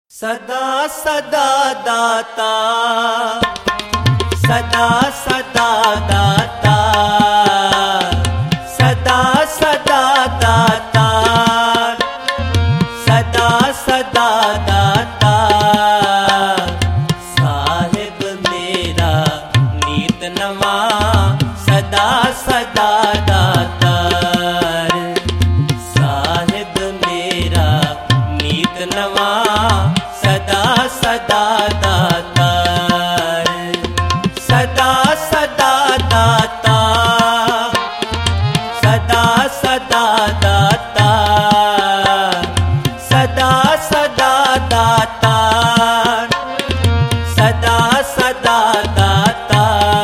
सदा सदा दाता, सदा सदा दाता, सदा सदा दाता, सदा सदा दाता। साहिब मेरा नीत नवा, सदा सदा दाता। साहिब मेरा नीत नवा, सदा सदा दाता। सदा सदा दाता, सदा सदा दाता, सदा सदा दाता, सदा सदा दाता।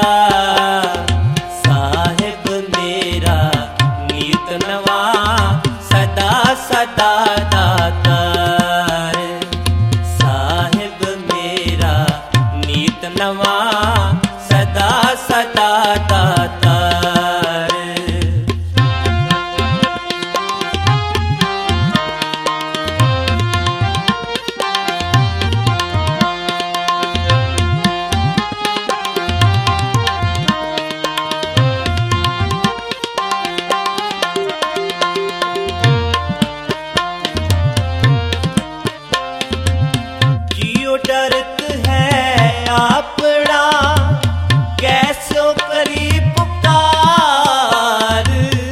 साहिब मेरा नीत नवा, सदा सदा दाता। नवा सदा सदा दाता। जियो डरत है अपना, कैसो करी पुकार।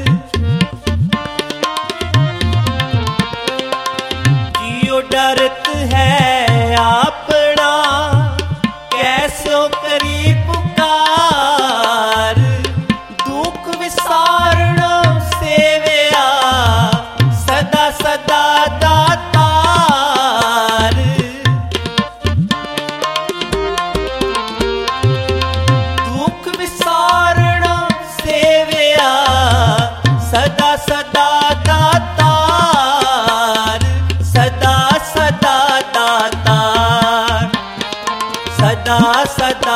जियो डरत है अपना, कैसो करी पुकार। दुख विसारण सेवया, सदा सदा दातार। सदा सदा दातार, सदा सदा दातार, सदा सदा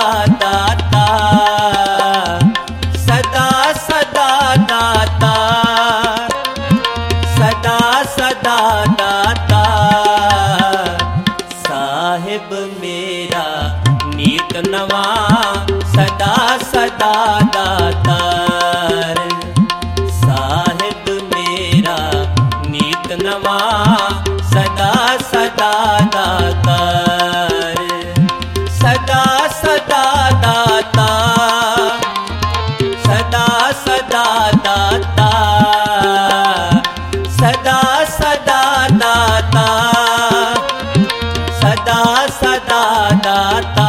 दातार, सदा सदा दातार, सदा सदा दातार। साहिब मेरा नीत नवा, सदा सदा दातार। साहिब मेरा नीत नवा, सदा सदा दातार। सदा सदा दाता, सदा सदा दाता, सदा सदा दाता, सदा सदा दाता।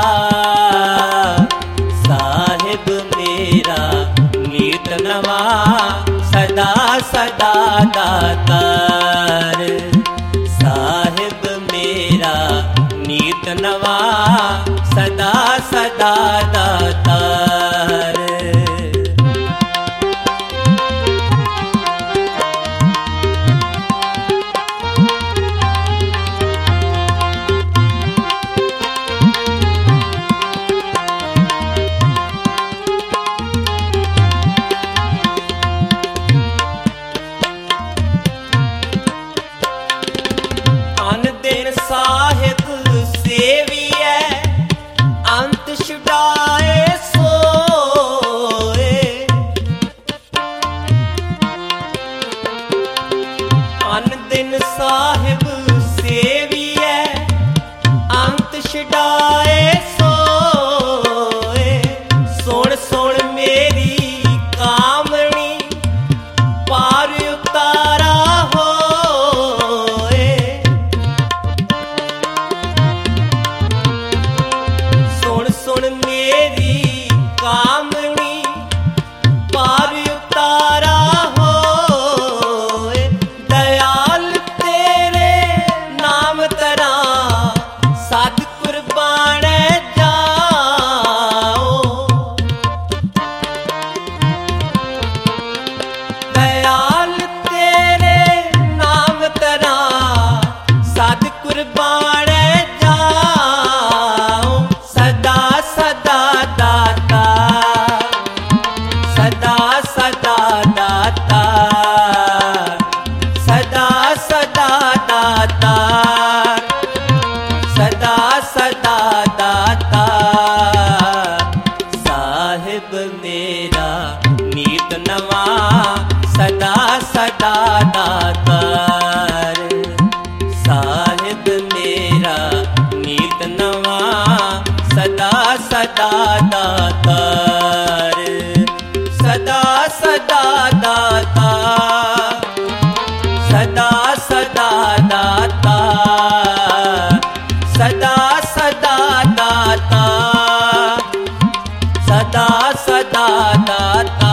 साहिब मेरा नीत नवा, सदा सदा दातार। साहिब मेरा नीत नवा, सदा सदा दातार। साहिब सेविए, अंत छुड़ाए सोए। अन दिन साहिब सेविए, अंत छुड़ाए सोए। सुन सुन मेरी कामनी, पार उतारा होए। सुन मेरी कामनी, पार उतारा होए। दयाल तेरे नाम तरा, सत कुर्बाने सदा दाता। साहिब मेरा नीत नवा सदा सदा दातार। साहिब मेरा नीत नवा सदा सदा दातार। सदा सदा दाता, सदा सदा दाता, सदा सदा दाता, सदा सदा दाता।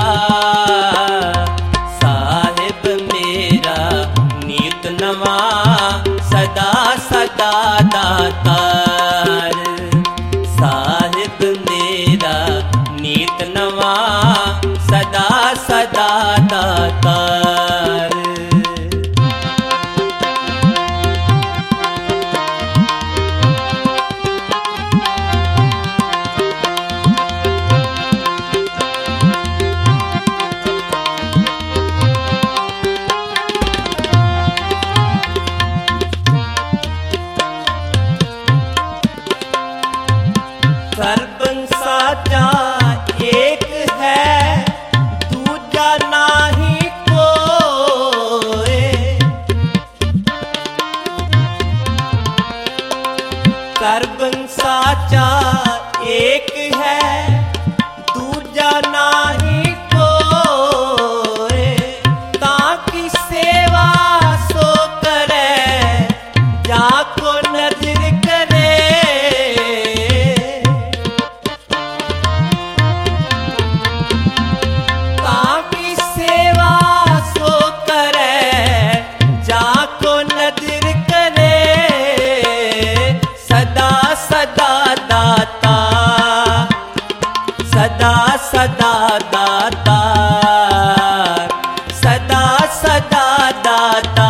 साहिब मेरा नीत नवा सदा सदा दातार। साहिब मेरा नीत नवा सदा सदा दातार। सर्बं साचा एक है, दूजा नाही कोय। सर्बं साचा एक है, दूजा नाही कोय। ताकी सेवा सो करे, जाको नजर करे। सदा सदा दाता, सदा सदा दाता,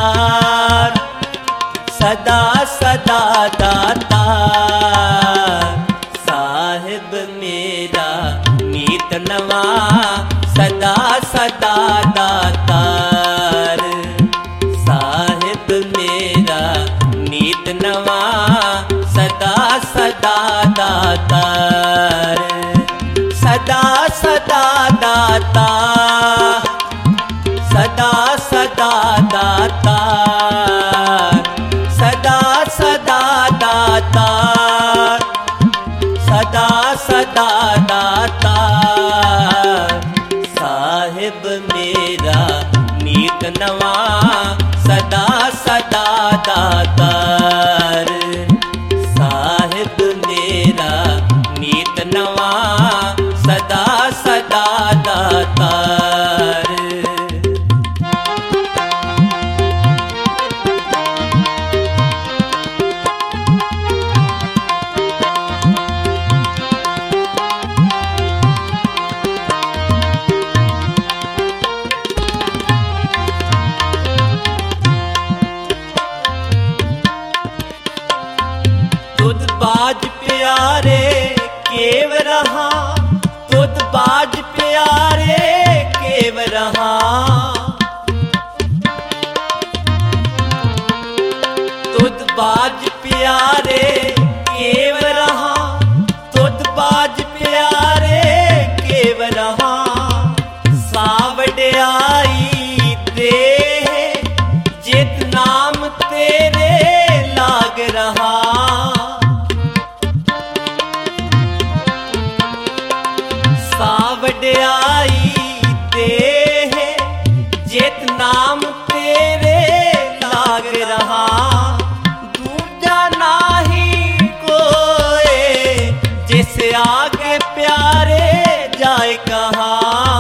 सदा सदा दाता। साहिब मेरा नीत नवा सदा सदा दातार। साहिब मेरा नीत नवा सदा सदा दातार। सदा सदा दाता, सदा सदा दाता, सदा सदा दाता, सदा सदा दाता। साहिब मेरा नीत नवा सदा सदा दातार। साहिब मेरा नीत नवा सदा सदा दातार। तुद बाज प्यारे केव रहा, तुद बाज प्यारे केव रहा। तुद बाज प्यारे केव रहा, तुद बाज प्यारे केव रहा। सावड़ियाई दे जित नाम तेरे लाग रहा। सावड़ियाई दे जित नाम तेरे लाग रहा। दूजा नाही कोय, जिस आगे प्यारे जाए कहाँ।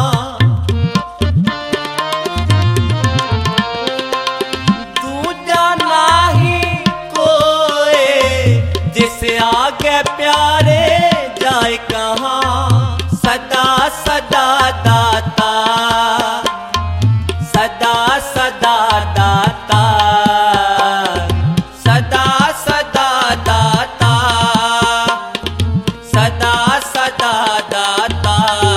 दूजा नाही कोय, जिस आगे प्यारे जाए कहाँ। सदा सदा दाता, सदा सदा दाता, सदा सदा दाता, सदा सदा दाता।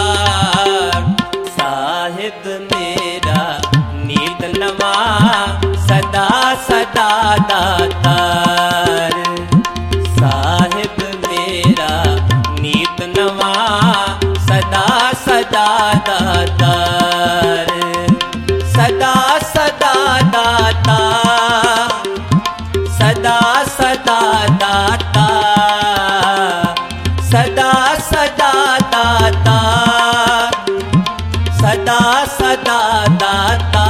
साहिब मेरा नीत नवा सदा सदा दातार। साहिब सदा दाता, सदा सदा दाता, सदा सदा दाता।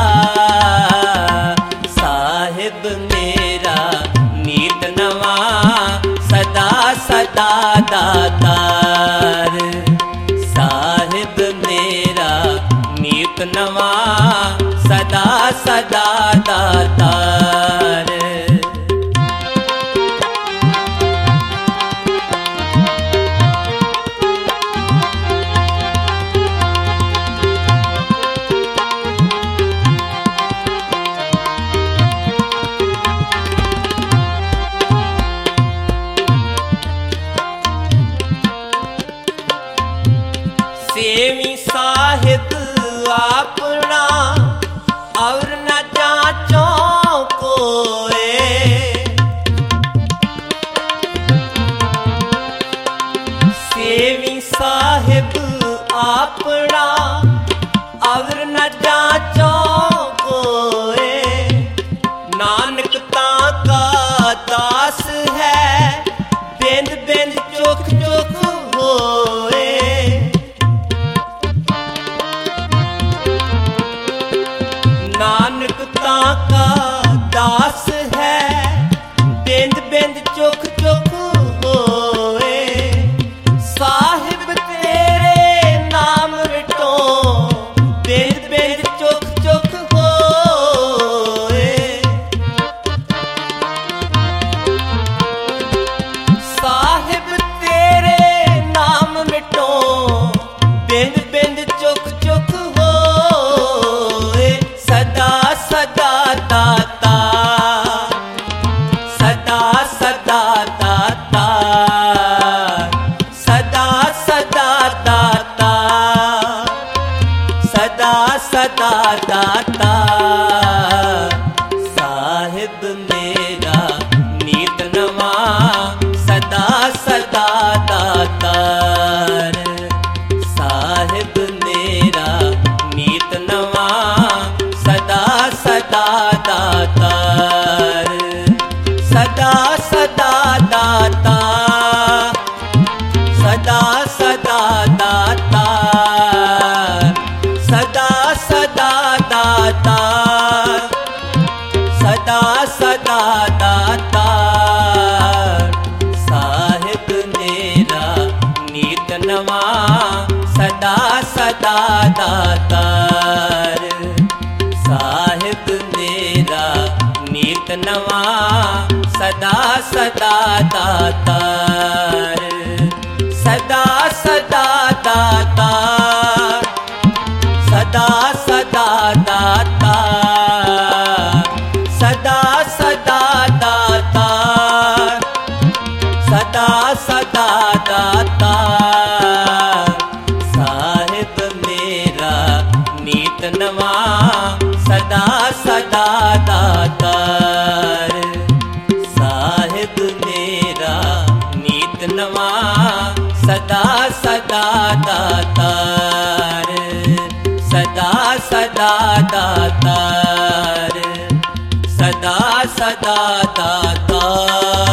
साहिब मेरा नीत नवा, सदा सदा दातार। साहिब मेरा नीत नवा, सदा सदा दातार। सेवी साहिब अपना और न जाचो कोए। सेवी साहिब अपना और न जाचो कोए। नानक ताका दास है, बिंद बिंद चुख चुख होए। नानक ताका दास है, बिंद बिंद चुख चुख होए। साहिब तेरे नाम विटो, बिंद बिंद चुख चुख होए। साहिब तेरे नाम विटो, बिंद बिंद चुख चुख होए। सदा सदा दाता, सदा सदा दाता, सदा सदा दाता, सदा सदा दाता। साहिब मेरा नीत नवा, सदा सदा दातार। साहिब मेरा नीत नवा, सदा सदा दातार। सदा सदा दाता, सदा सदा दाता, सदा सदा दाता, सदा सदा दाता। साहिब मेरा नीत नवा, सदा सदा दातार। साहिब मेरा नीत नवा, सदा सदा दातार। सदा सदा दाता, सदा सदा दाता, सदा सदा दाता, सदा सदा दाता। साहिब मेरा नीत नवा, सदा सदा दातार। साहिब मेरा नीत नवा, सदा सदा दातार। सदा सदा दातार, सदा सदा दातार।